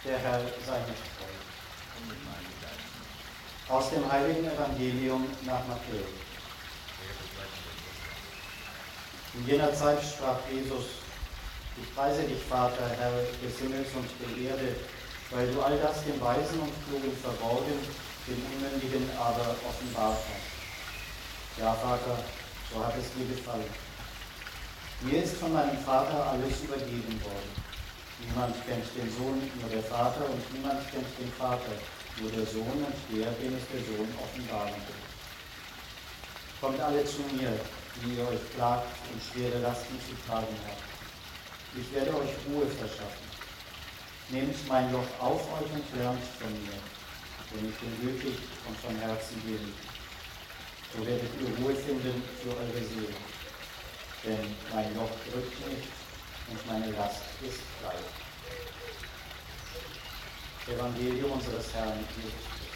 Der Herr sei mit euch. Aus dem heiligen Evangelium nach Matthäus. In jener Zeit sprach Jesus: Ich preise dich, Vater, Herr des Himmels und der Erde, weil du all das den Weisen und Klugen verborgen, den Unmündigen aber offenbart hast. Ja, Vater, so hat es dir gefallen. Mir ist von meinem Vater alles übergeben worden. Niemand kennt den Sohn, nur der Vater, und niemand kennt den Vater, nur der Sohn und der, den es der Sohn offenbaren will. Kommt alle zu mir, die ihr euch plagt und schwere Lasten zu tragen habt. Ich werde euch Ruhe verschaffen. Nehmt mein Joch auf euch und lernt von mir, denn ich bin gütig und von Herzen demütig. So werdet ihr Ruhe finden für eure Seele. Denn mein Joch drückt nicht und meine Last ist leicht. Evangelium unseres Herrn Jesus Christus.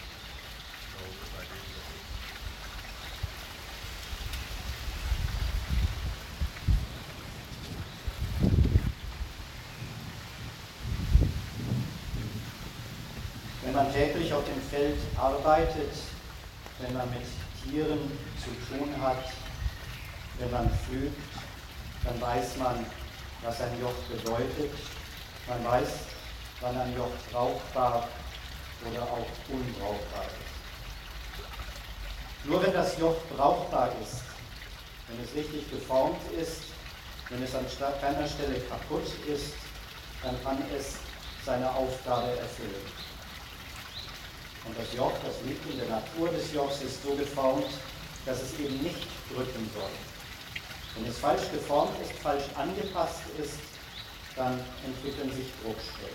Wenn man täglich auf dem Feld arbeitet, wenn man mit Tieren zu tun hat, wenn man pflügt, dann weiß man, was ein Joch bedeutet. Man weiß, wann ein Joch brauchbar oder auch unbrauchbar ist. Nur wenn das Joch brauchbar ist, wenn es richtig geformt ist, wenn es an keiner Stelle kaputt ist, dann kann es seine Aufgabe erfüllen. Und das Joch, das liegt in der Natur des Jochs, ist so geformt, dass es eben nicht drücken soll. Wenn es falsch geformt ist, falsch angepasst ist, dann entwickeln sich Druckstellen.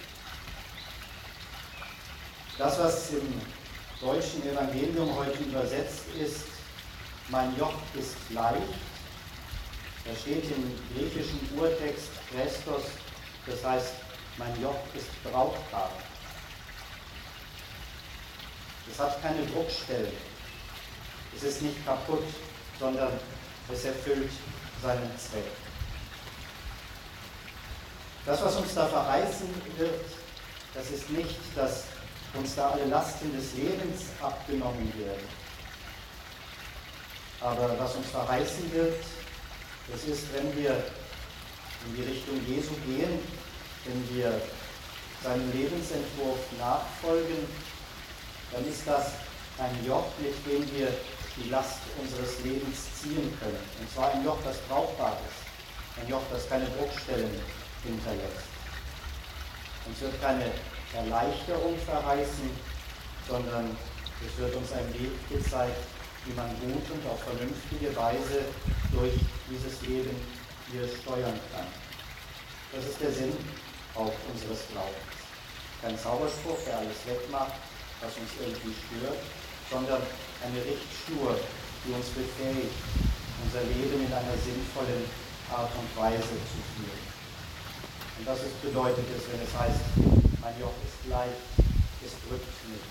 Das, was im deutschen Evangelium heute übersetzt ist, mein Joch ist leicht, da steht im griechischen Urtext Christos, das heißt, mein Joch ist brauchbar. Es hat keine Druckstellen, es ist nicht kaputt, sondern es erfüllt seinen Zweck. Das, was uns da verheißen wird, das ist nicht, dass uns da alle Lasten des Lebens abgenommen werden. Aber was uns verheißen wird, das ist, wenn wir in die Richtung Jesu gehen, wenn wir seinem Lebensentwurf nachfolgen, dann ist das ein Joch, mit dem wir die Last unseres Lebens ziehen können. Und zwar ein Joch, das brauchbar ist. Ein Joch, das keine Druckstellen hinterlässt. Uns wird keine Erleichterung verheißen, sondern es wird uns ein Weg gezeigt, wie man gut und auf vernünftige Weise durch dieses Leben hier steuern kann. Das ist der Sinn auch unseres Glaubens. Kein Zauberspruch, der alles wegmacht, was uns irgendwie stört, sondern eine Richtschnur, die uns befähigt, unser Leben in einer sinnvollen Art und Weise zu führen. Und das bedeutet es, wenn es heißt, mein Joch ist leicht, es drückt nicht.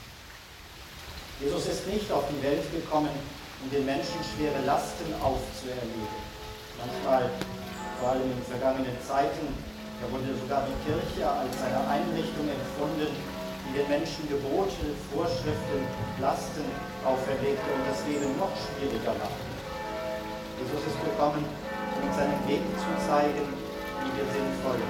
Jesus ist nicht auf die Welt gekommen, um den Menschen schwere Lasten aufzuerlegen. Manchmal, vor allem in vergangenen Zeiten, da wurde sogar die Kirche als eine Einrichtung empfunden, die den Menschen Gebote, Vorschriften, Lasten auferlegte und das Leben noch schwieriger machte. Jesus ist gekommen, um uns einen Weg zu zeigen, wie wir sinnvoll